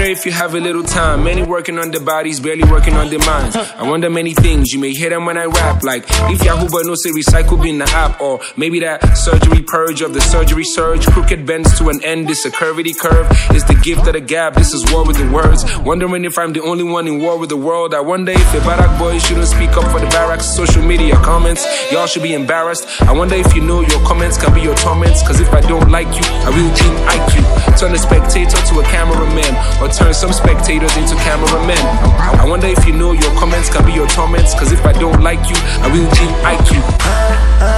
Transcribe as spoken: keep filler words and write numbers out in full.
if you have a little time. Many working on the bodies, barely working on the minds. I wonder many things, you may hear them when I rap. Like, if Yahoo but no say recycle bin the app. Or maybe that surgery purge of the surgery surge. Crooked bends to an end, this a curvity curve. Is the gift of the gap, this is war with the words. Wondering if I'm the only one in war with the world. I wonder if the Barack boys shouldn't speak up for the barracks. Social media comments, y'all should be embarrassed. I wonder if you know your comments can be your torments. Cause if I don't like you, I will team I Q. Turn a spectator to a cameraman, or turn some spectators into cameramen. I wonder if you know your comments can be your torments. Cause if I don't like you, I will team I Q.